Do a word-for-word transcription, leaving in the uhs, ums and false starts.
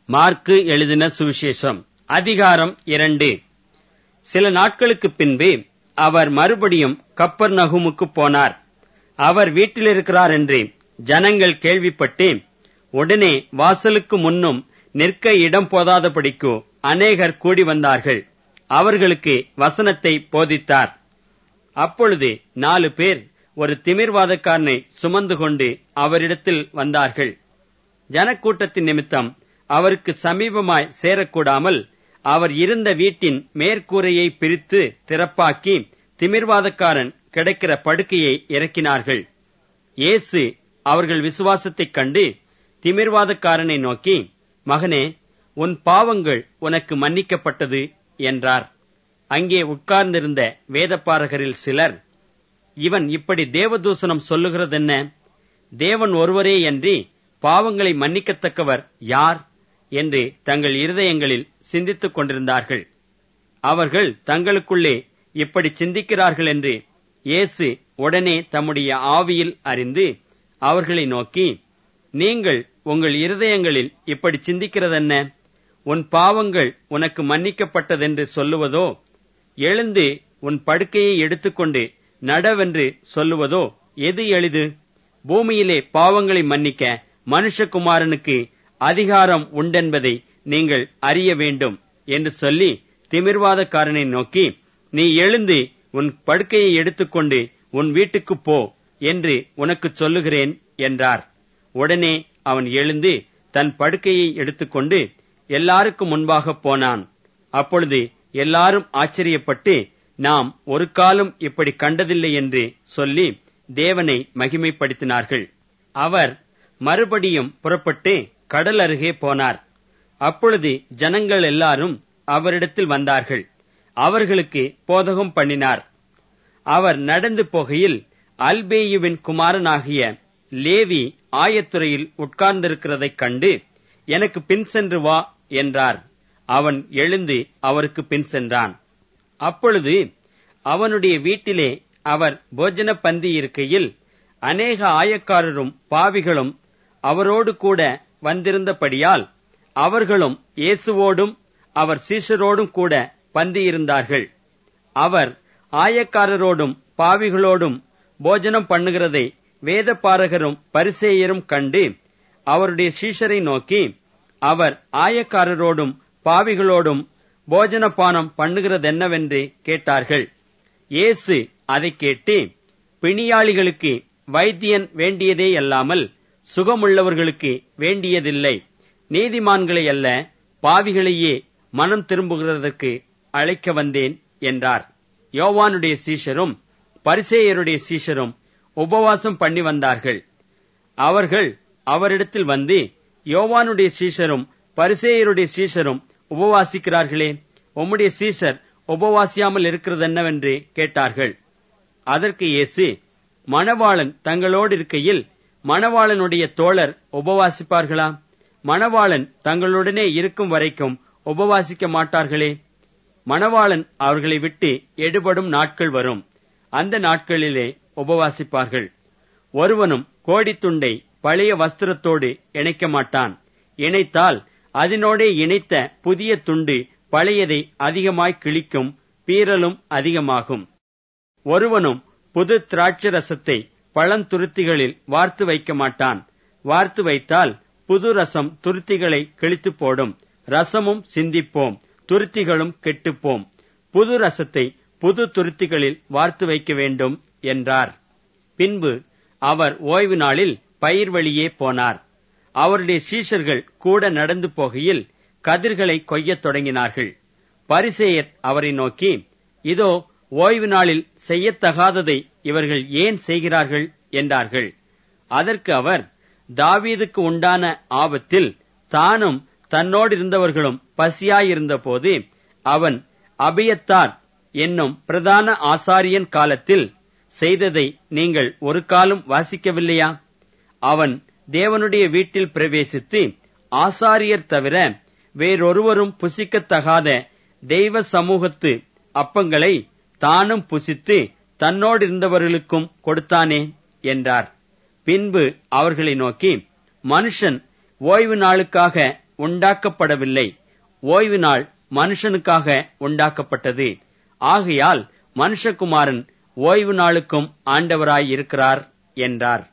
Mark எழுதின சுவிசேஷம் அதிகாரம் இரண்டு. சில நாட்களுக்கு பின்பு அவர் மறுபடியும் கப்பர்நகூமுக்கு போனார். அவர் வீட்டிலிருக்கிறார் என்று ஜனங்கள் கேள்விப்பட்டு உடனே வாசலுக்கு முன்னும் நிற்க இடம் போதாதபடிக்கு அநேகர் கூடி வந்தார்கள். அவர்களுக்கு வசனத்தை போதித்தார். அப்பொழுது நாலு பேர் ஒரு திமிர்வாதக்காரனை சுமந்து கொண்டு அவரிடத்தில் வந்தார்கள். ஜனக்கூட்டத்தின் நிமித்தம் அவருக்கு சமீபமாய் சேரக்கூடாமல் அவர் இருந்த வீட்டின் மேற்கூரையை பிரித்து திறப்பாக்கி திமிர்வாதக்காரன் கிடைக்கிற படுக்கையை இறக்கினார்கள். இயேசு அவர்கள் விசுவாசத்தைக் கண்டு திமிர்வாதக்காரனை நோக்கி, மகனே, உன் பாவங்கள் உனக்கு மன்னிக்கப்பட்டது என்றார். அங்கே உட்கார்ந்திருந்த வேதபாரகரில் சிலர், இவன் இப்படி தேவதூஷணம் சொல்லுகிறதென்ன? தேவன் ஒருவரேயன்றி பாவங்களை மன்னிக்கத்தக்கவர் யார் என்று தங்கள் இருதயங்களில் சிந்தித்துக் கொண்டிருந்தார்கள். அவர்கள் தங்களுக்குள்ளே இப்படி சிந்திக்கிறார்கள் என்று இயேசு உடனே தம்முடைய ஆவியில் அறிந்து அவர்களை நோக்கி, நீங்கள் உங்கள் இருதயங்களில் இப்படி சிந்திக்கிறதென்ன? உன் பாவங்கள் உனக்கு மன்னிக்கப்பட்டதென்று சொல்லுவதோ, எழுந்து உன் படுக்கையை எடுத்துக்கொண்டு நடவென்று சொல்லுவதோ எது எளிது? பூமியிலே பாவங்களை மன்னிக்க மனுஷகுமாரனுக்கு அதிகாரம் உண்டென்பதை நீங்கள் அறிய வேண்டும் என்று சொல்லி திமிர்வாதக்காரனை நோக்கி, நீ எழுந்து உன் படுக்கையை எடுத்துக்கொண்டு உன் வீட்டுக்குப் போ என்று உனக்கு சொல்லுகிறேன் என்றார். உடனே அவன் எழுந்து தன் படுக்கையை எடுத்துக்கொண்டு எல்லாருக்கும் முன்பாக போனான். அப்பொழுது எல்லாரும் ஆச்சரியப்பட்டு, நாம் ஒரு காலம் இப்படி கண்டதில்லை என்று சொல்லி தேவனை மகிமைப்படுத்தினார்கள். அவர் மறுபடியும் புறப்பட்டு கடல் அருகே போனார். அப்பொழுது ஜனங்கள் எல்லாரும் அவரிடத்தில் வந்தார்கள். அவர்களுக்கு போதகம் பண்ணினார். அவர் நடந்து போகையில் அல்பேயுவின் குமாரனாகிய லேவி ஆயத்துறையில் உட்கார்ந்திருக்கிறதைக் கண்டு, எனக்கு பின் சென்று வா என்றார். அவன் எழுந்து அவருக்கு பின் சென்றான். அப்பொழுது அவனுடைய வீட்டிலே அவர் போஜன பந்தி இருக்கையில் அநேக ஆயக்காரரும் பாவிகளும் அவரோடு கூட வந்திருந்தபடியால் அவர்களும் இயேசுவோடும் அவர் சீஷரோடும் கூட பந்தியிருந்தார்கள். அவர் ஆயக்காரரோடும் பாவிகளோடும் போஜனம் பண்ணுகிறதை வேதபாரகரும் பரிசேயரும் கண்டு அவருடைய சீஷரை நோக்கி, அவர் ஆயக்காரரோடும் பாவிகளோடும் போஜனபானம் பண்ணுகிறதென்னவென்று கேட்டார்கள். இயேசு அதைக் கேட்டு, பிணியாளிகளுக்கு வைத்தியன் வேண்டியதே அல்லாமல் சுகமுள்ளவர்களுக்கு வேண்டியதில்லை, நீதிமான்களை அல்ல பாவிகளையே மனம் திரும்புகிறதற்கு அழைக்க வந்தேன் என்றார். யோவானுடைய சீஷரும் பரிசேயருடைய சீஷரும் உபவாசம் பண்ணி வந்தார்கள். அவர்கள் அவரிடத்தில் வந்து, யோவானுடைய சீஷரும் பரிசேயருடைய சீஷரும் உபவாசிக்கிறார்களே, உம்முடைய சீஷர் உபவாசியாமல் இருக்கிறதென்னவென்று கேட்டார்கள். அதற்கு இயேசு, மணவாளன் தங்களோடு இருக்கையில் மணவாளனுடைய தோழர் உபவாசிப்பார்களா? மணவாளன் தங்களுடனே இருக்கும் வரைக்கும் உபவாசிக்க மாட்டார்களே. மணவாளன் அவர்களை விட்டு எடுபடும் நாட்கள் வரும். அந்த நாட்களிலே உபவாசிப்பார்கள். ஒருவனும் கோடித்துண்டை பழைய வஸ்திரத்தோடு இணைக்க மாட்டான். இணைத்தால் அதனோடே இணைத்த புதிய துண்டு பழையதை அதிகமாய் கிழிக்கும், பீறலும் அதிகமாகும். ஒருவனும் புது திராட்சரசத்தை பழந்துருத்திகளில் வார்த்து வைக்க மாட்டான். வார்த்து வைத்தால் புது ரசம் துருத்திகளை கிழித்து போடும். ரசமும் சிந்திப்போம், துருத்திகளும் கெட்டுப்போம். புது ரசத்தை புது துருத்திகளில் வார்த்து வைக்க வேண்டும் என்றார். பின்பு அவர் ஓய்வு நாளில் பயிர் வழியே போனார். அவருடைய சீஷர்கள் கூட நடந்து போகையில் கதிர்களை கொய்யத் தொடங்கினார்கள். பரிசேயர் அவரை நோக்கி, இதோ ஓய்வு நாளில் செய்யத்தகாததை இவர்கள் ஏன் செய்கிறார்கள் என்றார்கள். அதற்கு அவர், தாவீதுக்கு உண்டான ஆபத்தில் தானும் தன்னோடு இருந்தவர்களும் பசியாயிருந்த போது அவன் அபியத்தார் என்னும் பிரதான ஆசாரியன் காலத்தில் செய்ததை நீங்கள் ஒரு காலம் வாசிக்கவில்லையா? அவன் தேவனுடைய வீட்டில் பிரவேசித்து ஆசாரியர் தவிர வேறொருவரும் புசிக்கத்தகாத தெய்வ சமூகத்து அப்பங்களை தானும் புசித்து தன்னோடு இருந்தவர்களுக்கும் கொடுத்தானே என்றார். பின்பு அவர்களை நோக்கி, மனுஷன் ஓய்வு நாளுக்காக உண்டாக்கப்படவில்லை. ஓய்வு நாள் மனுஷனுக்காக உண்டாக்கப்பட்டது. ஆகையால் மனுஷகுமாரன் ஓய்வு நாளுக்கும் ஆண்டவராயிருக்கிறார் என்றார்.